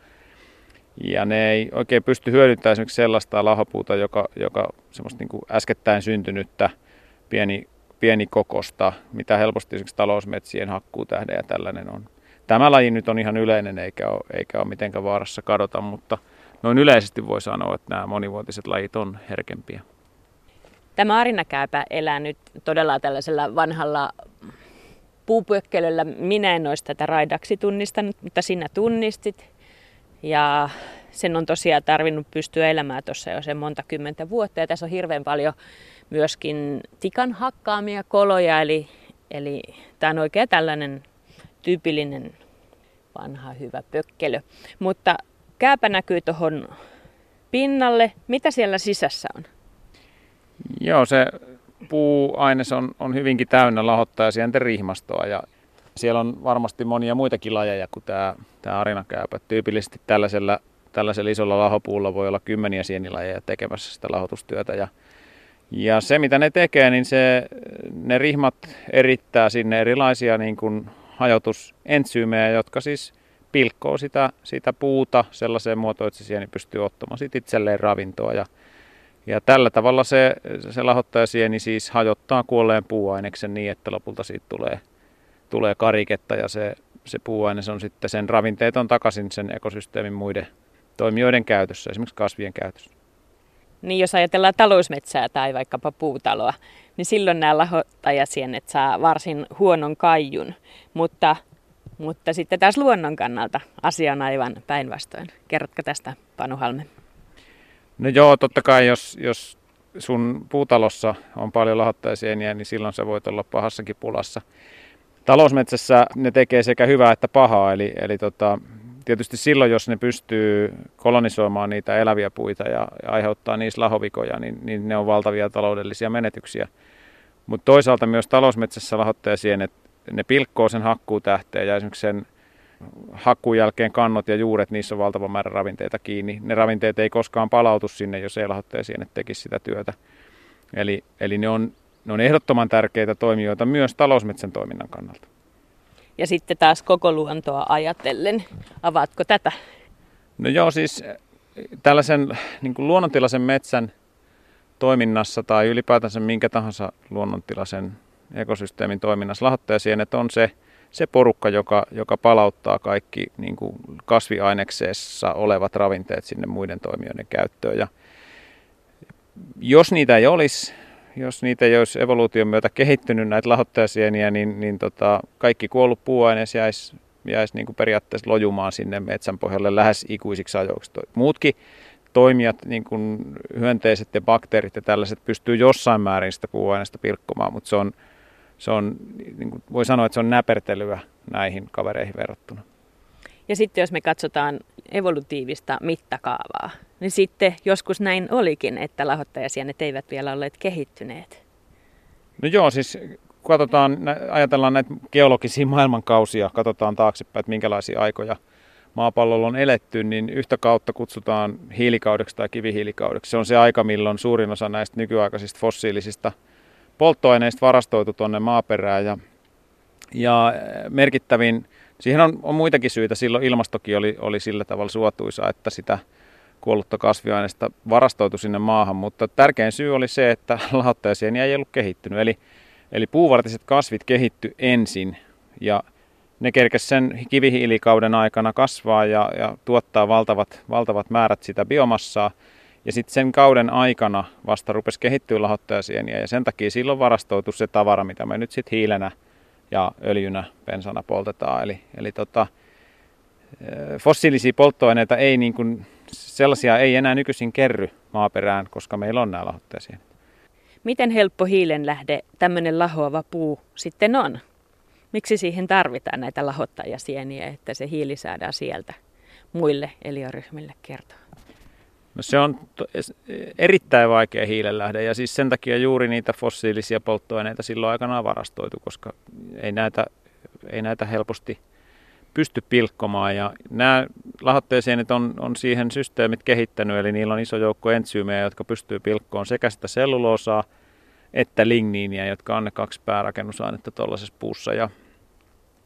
ja ne ei oikein pysty hyödyntämään esimerkiksi sellaista lahopuuta, joka, joka semmoista niin kuin äskettäin syntynyttä pieni, pienikokosta, mitä helposti esimerkiksi talousmetsien hakkuutähde ja tällainen on. Tämä laji nyt on ihan yleinen eikä ole, eikä ole mitenkään vaarassa kadota, mutta noin yleisesti voi sanoa, että nämä monivuotiset lajit on herkempiä. Tämä arinakääpä elää nyt todella tällaisella vanhalla puupökkelöllä. Minä en olisi tätä raidaksi tunnistanut, mutta sinä tunnistit. Ja sen on tosiaan tarvinnut pystyä elämään tuossa jo sen monta kymmentä vuotta. Ja tässä on hirveän paljon myöskin tikan hakkaamia koloja. Eli, eli tämä on oikein tällainen tyypillinen vanha hyvä pökkelö. Mutta kääpä näkyy tuohon pinnalle. Mitä siellä sisässä on? Joo, se puuaines on, on hyvinkin täynnä lahottajasienten rihmastoa ja siellä on varmasti monia muitakin lajeja kuin tämä, tämä arinakääpä. Tyypillisesti tällaisella, tällaisella isolla lahopuulla voi olla kymmeniä sienilajeja tekemässä sitä lahotustyötä. Ja, ja se mitä ne tekee, niin se, ne rihmat erittää sinne erilaisia niin kuin hajotusentsyymejä, jotka siis pilkkoo sitä, sitä puuta sellaiseen muotoon, että se sieni pystyy ottamaan sit itselleen ravintoa. Ja, ja tällä tavalla se, se lahottajasieni siis hajottaa kuolleen puuaineksen niin, että lopulta siitä tulee, tulee kariketta ja se, se puuaines on sitten sen ravinteet on takaisin sen ekosysteemin muiden toimijoiden käytössä, esimerkiksi kasvien käytössä. Niin jos ajatellaan talousmetsää tai vaikkapa puutaloa, niin silloin nämä lahottajasienet saa varsin huonon kaijun, mutta, mutta sitten taas luonnon kannalta asia on aivan päinvastoin. Kerrotko tästä, Panu Halme? No joo, totta kai jos, jos sun puutalossa on paljon lahottajasieniä, niin silloin sä voit olla pahassakin pulassa. Talousmetsässä ne tekee sekä hyvää että pahaa, eli, eli tota, tietysti silloin, jos ne pystyy kolonisoimaan niitä eläviä puita ja, ja aiheuttaa niissä lahovikoja, niin, niin ne on valtavia taloudellisia menetyksiä. Mutta toisaalta myös talousmetsässä lahottajasienet, ne pilkkoo sen hakkuutähteen ja esimerkiksi sen hakkuun jälkeen kannot ja juuret, niissä on valtava määrä ravinteita kiinni. Ne ravinteet ei koskaan palautu sinne, jos ei lahottajasienet tekisi sitä työtä. Eli, eli ne, on, ne on ehdottoman tärkeitä toimijoita myös talousmetsän toiminnan kannalta. Ja sitten taas koko luontoa ajatellen, avaatko tätä? No joo, siis tällaisen niin kuin luonnontilaisen metsän toiminnassa tai ylipäätänsä minkä tahansa luonnontilaisen ekosysteemin toiminnassa lahottajasienet on se, se porukka, joka, joka palauttaa kaikki niin kuin kasviainekseessa olevat ravinteet sinne muiden toimijoiden käyttöön. Ja jos niitä ei olisi, jos niitä ei olisi evoluution myötä kehittynyt näitä lahottajasieniä, niin, niin tota, kaikki kuollut puuaines jäisi, jäisi niin kuin periaatteessa lojumaan sinne metsän pohjalle lähes ikuisiksi ajoiksi. Muutkin toimijat, niin kuin hyönteiset ja bakteerit ja tällaiset, pystyy jossain määrin sitä puuaineesta pilkkomaan, mutta se on, se on, niin kuin voi sanoa, että se on näpertelyä näihin kavereihin verrattuna. Ja sitten jos me katsotaan evolutiivista mittakaavaa, niin sitten joskus näin olikin, että lahottajasienet eivät vielä olleet kehittyneet. No joo, siis katsotaan, ajatellaan näitä geologisia maailmankausia, katsotaan taaksepäin, että minkälaisia aikoja maapallolla on eletty, niin yhtä kautta kutsutaan hiilikaudeksi tai kivihiilikaudeksi. Se on se aika, milloin suurin osa näistä nykyaikaisista fossiilisista polttoaineista varastoitu tuonne maaperään. Ja, ja merkittävin, siihen on, on muitakin syitä. Silloin ilmastokin oli, oli sillä tavalla suotuisa, että sitä kuollutta kasviaineista varastoitu sinne maahan. Mutta tärkein syy oli se, että lahottajasieniä ei ollut kehittynyt. Eli, eli puuvartiset kasvit kehittyi ensin ja ne kerkesi sen kivihiilikauden aikana kasvaa ja, ja tuottaa valtavat, valtavat määrät sitä biomassaa. Ja sitten sen kauden aikana vasta rupesi kehittyä lahottajasieniä ja sen takia silloin varastoitu se tavara, mitä me nyt sitten hiilenä ja öljynä, bensana poltetaan. Eli, eli tota, fossiilisia polttoaineita ei niin kuin, sellaisia ei enää nykyisin kerry maaperään, koska meillä on nämä lahottajasienet. Miten helppo hiilenlähde tämmöinen lahoava puu sitten on? Miksi siihen tarvitaan näitä lahottajasieniä, että se hiili saadaan sieltä muille eliöryhmille kertoa? No se on erittäin vaikea hiilenlähde ja siis sen takia juuri niitä fossiilisia polttoaineita silloin aikanaan varastoitu, koska ei näitä, ei näitä helposti pysty pilkkomaan. Ja nämä lahottajasienet on, on siihen systeemit kehittänyt, eli niillä on iso joukko entsyymejä, jotka pystyy pilkkoon sekä sitä selluloosaa että ligniiniä, jotka on ne kaksi päärakennusainetta tuollaisessa puussa. Ja,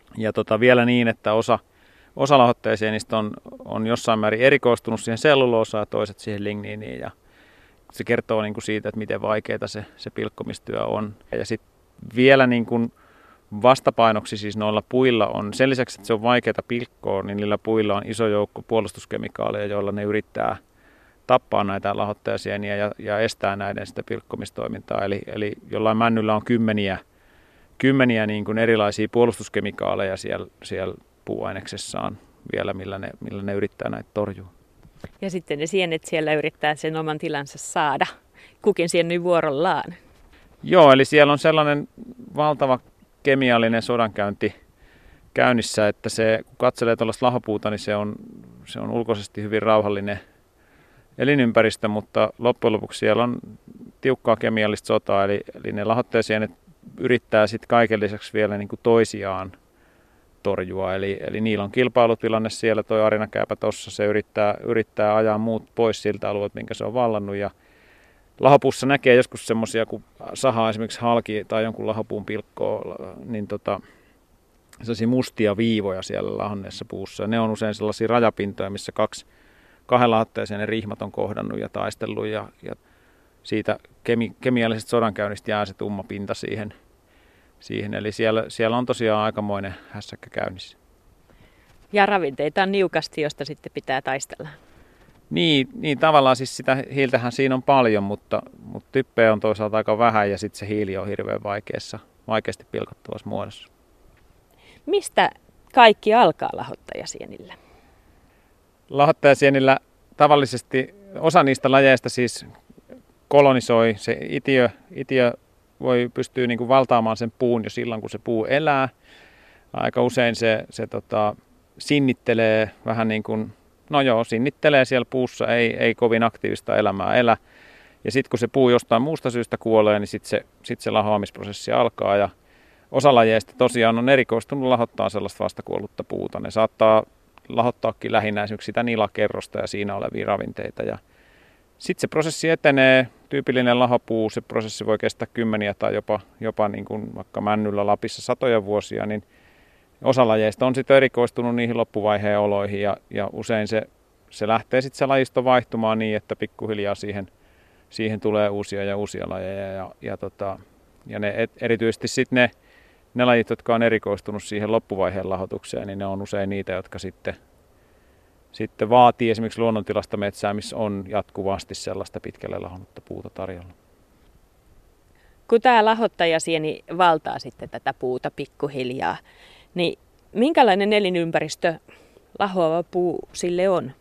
Ja tota, vielä niin, että osa, osa lahottajasienistä on, on jossain määrin erikoistunut siihen selluloosaan ja toiset siihen ligniiniin. Ja se kertoo niin kuin siitä, että miten vaikeaa se, se pilkkomistyö on. Ja sitten vielä niin kuin vastapainoksi siis noilla puilla on, sen lisäksi, että se on vaikeaa pilkkoa, niin niillä puilla on iso joukko puolustuskemikaaleja, joilla ne yrittää tappaa näitä lahottajasieniä ja, ja estää näiden sitä pilkkomistoimintaa. Eli, eli jollain männyllä on kymmeniä, kymmeniä niin kuin erilaisia puolustuskemikaaleja siellä, siellä puuaineksessaan vielä, millä ne, millä ne yrittää näitä torjua. Ja sitten ne sienet siellä yrittää sen oman tilansa saada, kukin sienny vuorollaan. Joo, eli siellä on sellainen valtava kemiallinen sodankäynti käynnissä, että se, kun katselee tuollaista lahopuuta, niin se on, se on ulkoisesti hyvin rauhallinen elinympäristö, mutta loppujen lopuksi siellä on tiukkaa kemiallista sotaa, eli, eli ne lahottajasienet yrittää sitten kaiken lisäksi vielä niin kuin toisiaan torjua, eli, eli niillä on kilpailutilanne siellä, toi arinakääpä tuossa, se yrittää, yrittää ajaa muut pois siltä alueelta, minkä se on vallannut, ja lahopuussa näkee joskus semmoisia, kun sahaa esimerkiksi halki tai jonkun lahopuun pilkkoa, niin tota, sellaisia mustia viivoja siellä lahonneessa puussa. Ja ne on usein sellaisia rajapintoja, missä kaksi, kahden lahottajasienen rihmat on kohdannut ja taistellut. Ja, ja siitä kemi, kemiallisesta sodankäynnistä jää se tumma pinta siihen. siihen. Eli siellä, siellä on tosiaan aikamoinen hässäkkä käynnissä. Ja ravinteita on niukasti, josta sitten pitää taistella. Niin, niin, tavallaan siis sitä hiiltähän siinä on paljon, mutta, mutta typpeä on toisaalta aika vähän ja sitten se hiili on hirveän vaikeassa, vaikeasti pilkottavassa muodossa. Mistä kaikki alkaa lahottajasienillä? Lahottajasienillä tavallisesti osa niistä lajeista siis kolonisoi. Se itiö, itiö voi pystyä niin kuin valtaamaan sen puun jo silloin, kun se puu elää. Aika usein se, se tota, sinnittelee vähän niin kuin No joo, sinnittelee siellä puussa, ei, ei kovin aktiivista elämää elä. Ja sitten kun se puu jostain muusta syystä kuolee, niin sitten se, sit se lahoamisprosessi alkaa. Ja osa lajeista tosiaan on erikoistunut lahottaa sellaista vastakuollutta puuta. Ne saattaa lahottaakin lähinnä esimerkiksi sitä nilakerrosta ja siinä olevia ravinteita. Ja sitten se prosessi etenee, tyypillinen lahopuu, se prosessi voi kestää kymmeniä tai jopa, jopa niin kuin vaikka männyllä Lapissa satoja vuosia, niin osa lajeista on sitten erikoistunut niihin loppuvaiheen oloihin ja, ja usein se, se lähtee sitten se lajisto vaihtumaan niin, että pikkuhiljaa siihen, siihen tulee uusia ja uusia lajeja. Ja, ja, tota, ja ne, et, erityisesti sitten ne, ne lajit, jotka on erikoistunut siihen loppuvaiheen lahotukseen, niin ne on usein niitä, jotka sitten, sitten vaatii esimerkiksi luonnontilasta metsää, missä on jatkuvasti sellaista pitkälle lahonnutta puuta tarjolla. Kun tämä lahottajasieni valtaa sitten tätä puuta pikkuhiljaa, niin minkälainen elinympäristö lahoava puu sille on?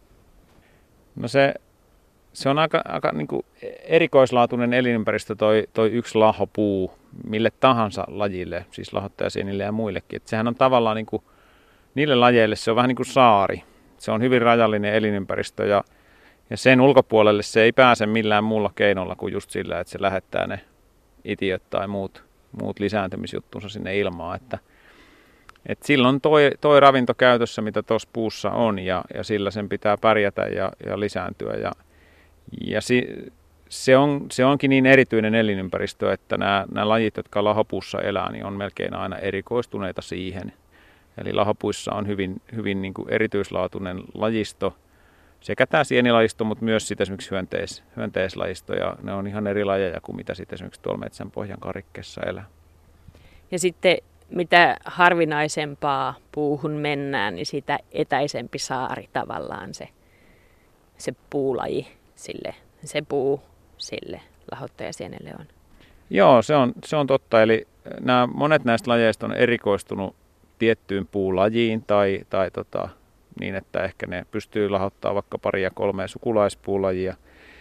No se, se on aika, aika niin kuin erikoislaatuinen elinympäristö toi, toi yksi lahopuu mille tahansa lajille, siis lahottajasienille ja muillekin. Et sehän on tavallaan niin kuin, niille lajeille se on vähän niin kuin saari. Se on hyvin rajallinen elinympäristö ja, ja sen ulkopuolelle se ei pääse millään muulla keinolla kuin just sillä, että se lähettää ne itiöt tai muut, muut lisääntymisjuttunsa sinne ilmaan. Että Et silloin toi, toi ravinto käytössä, mitä tuossa puussa on, ja, ja sillä sen pitää pärjätä ja, ja lisääntyä. Ja, ja si, se, on, se onkin niin erityinen elinympäristö, että nämä, nämä lajit, jotka lahopuussa elää, niin on melkein aina erikoistuneita siihen. Eli lahopuissa on hyvin, hyvin niin kuin erityislaatuinen lajisto, sekä tämä sienilajisto, mutta myös sit esimerkiksi hyönteis, hyönteislajisto, ja ne on ihan eri lajeja kuin mitä sit esimerkiksi tuolla metsän pohjan karikkeessa elää. Ja sitten mitä harvinaisempaa puuhun mennään, niin sitä etäisempi saari tavallaan se, se puulaji sille, se puu sille lahottajasienelle on. Joo, se on, se on totta. Eli nämä, monet näistä lajeista on erikoistunut tiettyyn puulajiin tai, tai tota, niin, että ehkä ne pystyy lahottaa vaikka paria kolmea sukulaispuulajia.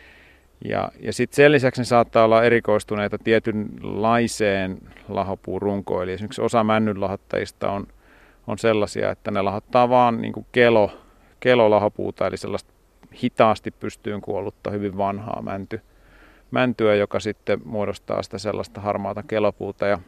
Ja, ja sitten sen lisäksi ne saattaa olla erikoistuneita tietynlaiseen lahopuurunkoon. Eli esimerkiksi osa männynlahottajista on, on sellaisia, että ne lahottaa vaan niin kuin kelo, kelolahopuuta, eli sellaista hitaasti pystyyn kuollutta hyvin vanhaa mänty, mäntyä, joka sitten muodostaa sitä sellaista harmaata kelopuuta. Ja,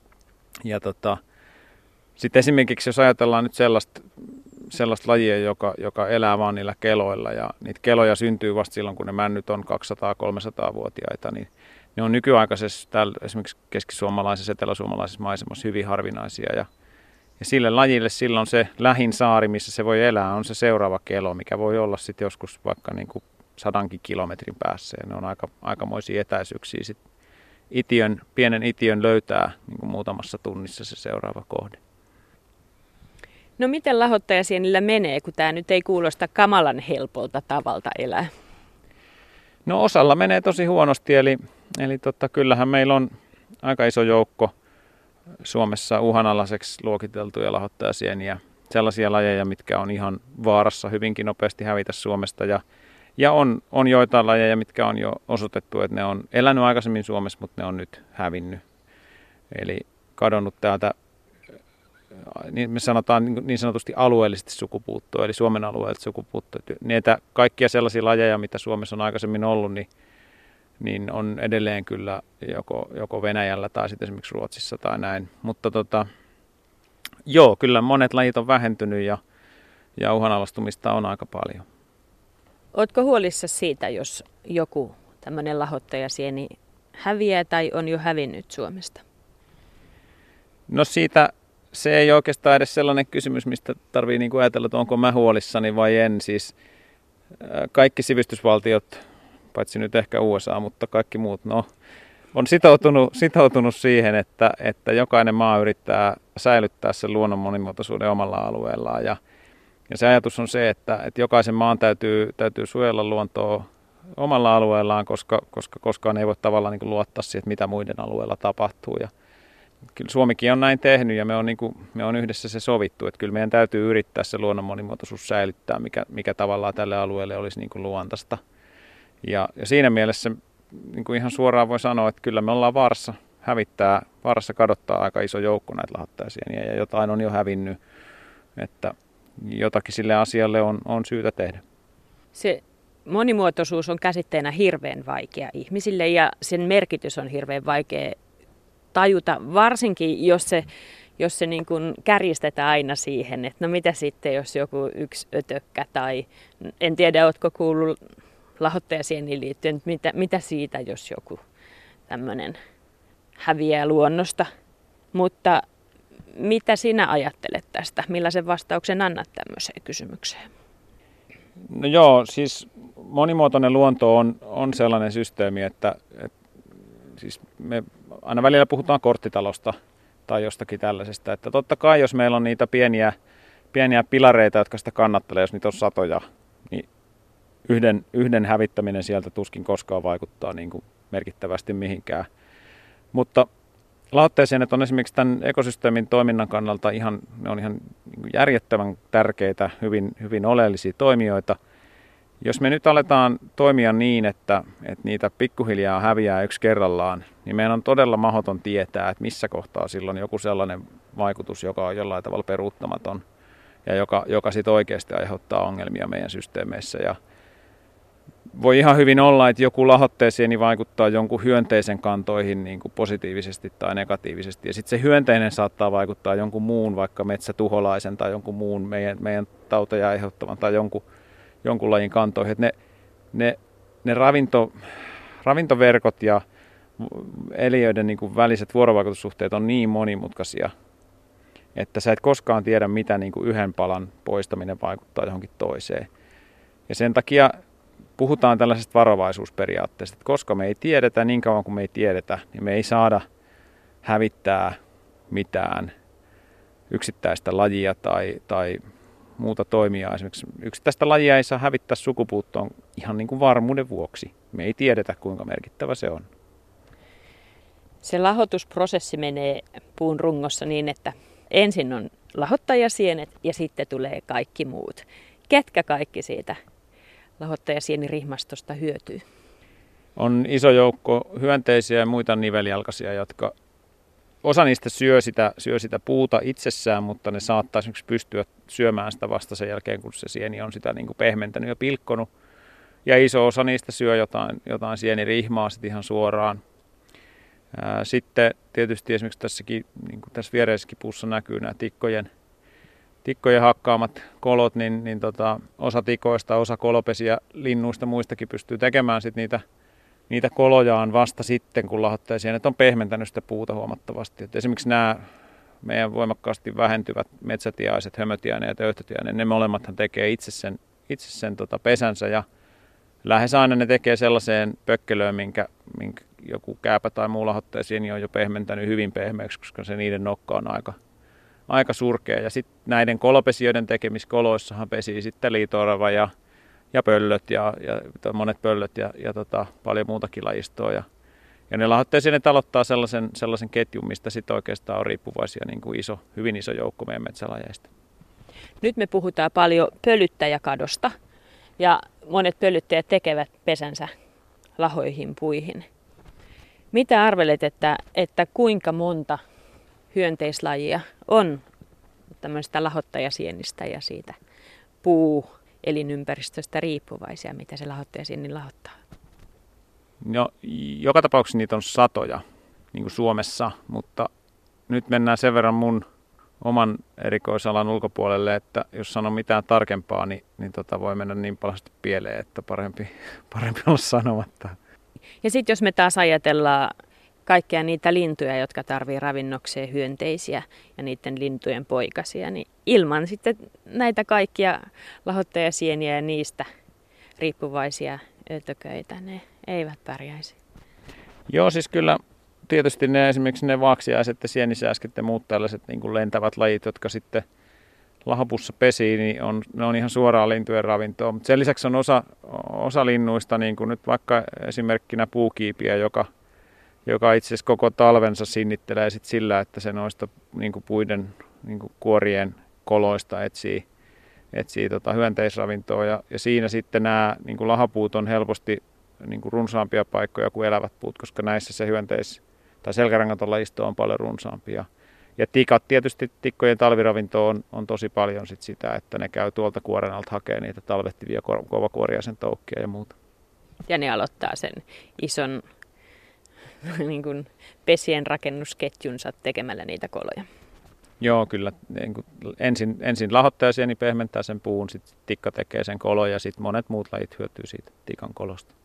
ja tota, sitten esimerkiksi jos ajatellaan nyt sellaista, sellaista lajia, joka, joka elää vaan niillä keloilla, ja niitä keloja syntyy vasta silloin, kun ne männyt on kaksisataa-kolmesataa-vuotiaita, niin ne on nykyaikaisessa täällä esimerkiksi keskisuomalaisessa, eteläsuomalaisessa maisemassa hyvin harvinaisia, ja, Ja sille lajille silloin se lähin saari, missä se voi elää, on se seuraava kelo, mikä voi olla sitten joskus vaikka niin kuin sadankin kilometrin päässä. Ja ne on aika, aikamoisia etäisyyksiä. Sitten itiön, pienen itiön löytää niin kuin muutamassa tunnissa se seuraava kohde. No miten lahottajasienillä menee, kun tämä nyt ei kuulosta kamalan helpolta tavalta elää? No osalla menee tosi huonosti, eli, eli totta, kyllähän meillä on aika iso joukko Suomessa uhanalaiseksi luokiteltuja lahottajasieniä. Sellaisia lajeja, mitkä on ihan vaarassa hyvinkin nopeasti hävitä Suomesta. Ja, ja on, on joitain lajeja, mitkä on jo osoitettu, että ne on elänyt aikaisemmin Suomessa, mutta ne on nyt hävinnyt. Eli kadonnut täältä, niin me sanotaan niin sanotusti alueellisesti sukupuuttoa, eli Suomen alueelta sukupuuttoa. Niitä kaikkia sellaisia lajeja, mitä Suomessa on aikaisemmin ollut, niin, niin on edelleen kyllä joko, joko Venäjällä tai sitten esimerkiksi Ruotsissa tai näin. Mutta tota, joo, kyllä monet lajit on vähentynyt ja, ja uhanalaistumista on aika paljon. Ootko huolissasi siitä, jos joku tämmöinen lahottajasieni häviää tai on jo hävinnyt Suomesta? No siitä se ei oikeastaan edes sellainen kysymys, mistä tarvii niinku ajatella, että onko mä huolissani vai en. Siis kaikki sivistysvaltiot, paitsi nyt ehkä U S A, mutta kaikki muut, no, on sitoutunut, sitoutunut siihen, että, että jokainen maa yrittää säilyttää sen luonnon monimuotoisuuden omalla alueellaan. Ja, ja se ajatus on se, että, että jokaisen maan täytyy, täytyy suojella luontoa omalla alueellaan, koska, koska koskaan ei voi tavallaan niin kuin luottaa siihen, että mitä muiden alueella tapahtuu. Ja kyllä Suomikin on näin tehnyt ja me on, niin kuin, me on yhdessä se sovittu, että kyllä meidän täytyy yrittää se luonnon monimuotoisuus säilyttää, mikä, mikä tavallaan tälle alueelle olisi niin kuin luontaista. Ja, ja siinä mielessä niin kuin ihan suoraan voi sanoa, että kyllä me ollaan vaarassa hävittää, vaarassa kadottaa aika iso joukko näitä lahottajasieniä ja jotain on jo hävinnyt, että jotakin sille asialle on, on syytä tehdä. Se monimuotoisuus on käsitteenä hirveän vaikea ihmisille ja sen merkitys on hirveän vaikea tajuta, varsinkin jos se, jos se niin kuin kärjistetään aina siihen, että no mitä sitten, jos joku yksi ötökkä tai en tiedä, ootko kuullut lahottajasieniin liittyen, mitä, mitä siitä, jos joku tämmöinen häviää luonnosta. Mutta mitä sinä ajattelet tästä? Millaisen vastauksen annat tämmöiseen kysymykseen? No joo, siis monimuotoinen luonto on, on sellainen systeemi, että, että siis me aina välillä puhutaan korttitalosta tai jostakin tällaisesta. Että totta kai, jos meillä on niitä pieniä, pieniä pilareita, jotka sitä kannattelee, jos niitä on satoja, niin yhden, yhden hävittäminen sieltä tuskin koskaan vaikuttaa niin kuin merkittävästi mihinkään. Mutta lahottajasienet on esimerkiksi tämän ekosysteemin toiminnan kannalta ihan, ne on ihan järjettömän tärkeitä, hyvin, hyvin oleellisia toimijoita. Jos me nyt aletaan toimia niin, että, että niitä pikkuhiljaa häviää yksi kerrallaan, niin meidän on todella mahdoton tietää, että missä kohtaa silloin joku sellainen vaikutus, joka on jollain tavalla peruuttamaton ja joka, joka sitten oikeasti aiheuttaa ongelmia meidän systeemeissä. Ja voi ihan hyvin olla, että joku lahottajasieni vaikuttaa jonkun hyönteisen kantoihin niin kuin positiivisesti tai negatiivisesti. Ja sitten se hyönteinen saattaa vaikuttaa jonkun muun, vaikka metsätuholaisen tai jonkun muun meidän, meidän tauteja aiheuttavan tai jonkun, jonkun lajin kantoihin. Että ne ne, ne ravinto, ravintoverkot ja eliöiden niin kuin väliset vuorovaikutussuhteet on niin monimutkaisia, että sä et koskaan tiedä, mitä niin kuin yhden palan poistaminen vaikuttaa johonkin toiseen. Ja sen takia puhutaan tällaisesta varovaisuusperiaatteesta, että koska me ei tiedetä, niin kauan kuin me ei tiedetä, niin me ei saada hävittää mitään yksittäistä lajia tai, tai muuta toimijaa. Esimerkiksi yksittäistä lajia ei saa hävittää sukupuuttoon ihan niin kuin varmuuden vuoksi. Me ei tiedetä, kuinka merkittävä se on. Se lahotusprosessi menee puun rungossa niin, että ensin on lahottajasienet ja sitten tulee kaikki muut. Ketkä kaikki siitä lahottajasienirihmastosta hyötyy? On iso joukko hyönteisiä ja muita niveljalkaisia, jotka osa niistä syö sitä, syö sitä puuta itsessään, mutta ne saattaa esimerkiksi pystyä syömään sitä vasta sen jälkeen, kun se sieni on sitä niin kuin pehmentänyt ja pilkkonut. Ja iso osa niistä syö jotain, jotain sienirihmaa sitten ihan suoraan. Sitten tietysti esimerkiksi tässäkin, niin kuin tässä viereissäkin puussa näkyy nämä tikkojen, tikkojen hakkaamat kolot, niin, niin tota, osa tikoista, osa kolopesiä linnuista muistakin pystyy tekemään sit niitä, niitä kolojaan vasta sitten, kun lahottajasienet on pehmentänyt sitä puuta huomattavasti. Et esimerkiksi nämä meidän voimakkaasti vähentyvät metsätiaiset, hömötiainen ja töyhtötiainen, ne molemmathan tekee itse sen, itse sen tota pesänsä ja lähes aina ne tekee sellaiseen pökkelöön, minkä, minkä joku kääpä tai muu lahottajasieni on jo pehmentänyt hyvin pehmeäksi, koska se niiden nokka on aika, aika surkea. Ja sitten näiden kolopesijöiden tekemiskoloissahan pesii sitten liito-orava ja, ja pöllöt ja, ja monet pöllöt ja, ja tota, paljon muutakin lajistoa. Ja, ja ne lahottajasienet aloittaa sellaisen, sellaisen ketjun, mistä sitten oikeastaan on riippuvaisia niin kuin iso, hyvin iso joukko meidän metsälajeista. Nyt me puhutaan paljon pölyttäjäkadosta ja monet pölyttäjät tekevät pesänsä lahoihin puihin. Mitä arvelet, että, että kuinka monta hyönteislajia on tämmöistä lahottajasienistä ja siitä puu-elinympäristöstä riippuvaisia, mitä se lahottajasieni lahottaa? No, joka tapauksessa niitä on satoja niin kuin Suomessa, mutta nyt mennään sen verran mun oman erikoisalan ulkopuolelle, että jos sanon mitään tarkempaa, niin, niin tota voi mennä niin pahasti pieleen, että parempi, parempi olla sanomatta. Ja sitten jos me taas ajatellaan kaikkia niitä lintuja, jotka tarvii ravinnokseen hyönteisiä ja niiden lintujen poikasia, niin ilman sitten näitä kaikkia lahottajasieniä ja niistä riippuvaisia ötököitä, ne eivät pärjäisi. Joo, siis kyllä tietysti ne esimerkiksi ne vaaksiaiset ja sienisääsket ja muut tällaiset niin kuin lentävät lajit, jotka sitten lahopuussa pesii, niin on, ne on ihan suoraan lintujen ravintoa. Mutta sen lisäksi on osa, osa linnuista, niin kuin nyt vaikka esimerkkinä puukiipiä, joka, joka itse asiassa koko talvensa sinnittelee sit sillä, että se noista niin kuin puiden niin kuin kuorien koloista etsii, etsii tota hyönteisravintoa. Ja, ja siinä sitten nämä niin kuin lahapuut on helposti niin kuin runsaampia paikkoja kuin elävät puut, koska näissä se hyönteis- tai selkärangaton lajisto on paljon runsaampia. Ja tikat tietysti, tikkojen talviravinto on, on tosi paljon sit sitä, että ne käy tuolta kuoren alta hakemaan niitä talvehtivia kovakuoriaisen toukkia ja muuta. Ja ne aloittaa sen ison niin kuin pesien rakennusketjunsa tekemällä niitä koloja. Joo, kyllä. Niin kuin ensin, ensin lahottajasieni pehmentää sen puun, sitten tikka tekee sen kolon ja sitten monet muut lajit hyötyy siitä tikan kolosta.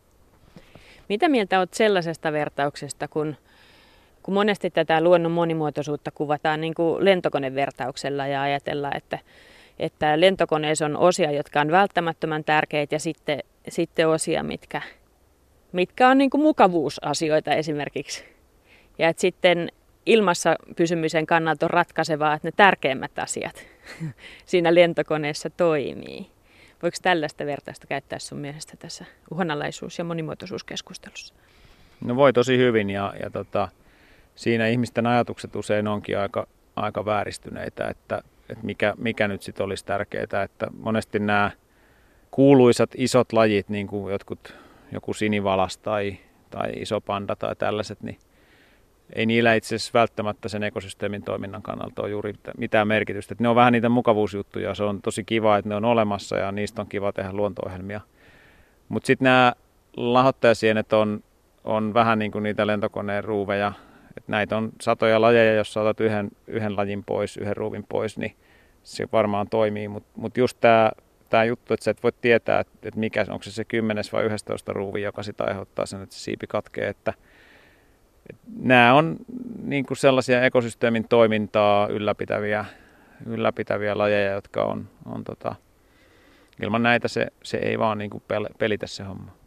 Mitä mieltä olet sellaisesta vertauksesta, kun kun monesti tätä luonnon monimuotoisuutta kuvataan niin kuin lentokonevertauksella ja ajatellaan, että, että lentokoneessa on osia, jotka on välttämättömän tärkeitä ja sitten, sitten osia, mitkä, mitkä on niin kuin mukavuusasioita esimerkiksi. Ja että sitten ilmassa pysymisen kannalta on ratkaisevaa, että ne tärkeimmät asiat siinä lentokoneessa toimii. Voiko tällaista vertausta käyttää sun mielestä tässä uhanalaisuus- ja monimuotoisuuskeskustelussa? No voi tosi hyvin ja, ja tota, siinä ihmisten ajatukset usein onkin aika, aika vääristyneitä, että, että mikä, mikä nyt sitten olisi tärkeää. Että monesti nämä kuuluisat isot lajit, niin kuin jotkut, joku sinivalas tai, tai iso panda tai tällaiset, niin ei niillä itse asiassa välttämättä sen ekosysteemin toiminnan kannalta ole juuri mitään merkitystä. Että ne on vähän niitä mukavuusjuttuja, se on tosi kiva, että ne on olemassa ja niistä on kiva tehdä luonto-ohjelmia. Mutta sitten nämä lahottajasienet on, on vähän niin kuin niitä lentokoneen ruuveja. Et näitä on satoja lajeja, jos otat yhden, yhden lajin pois, yhden ruuvin pois, niin se varmaan toimii. Mutta mut just tämä tää juttu, että sä et voi tietää, että et mikä, onko se se kymmenes vai yhdestoista ruuvi, joka sitä aiheuttaa sen, että se siipi katkee. Että, et nämä on niin kuin sellaisia ekosysteemin toimintaa ylläpitäviä, ylläpitäviä lajeja, jotka on, on tota, ilman näitä se, se ei vaan niin kuin pelitä se homma.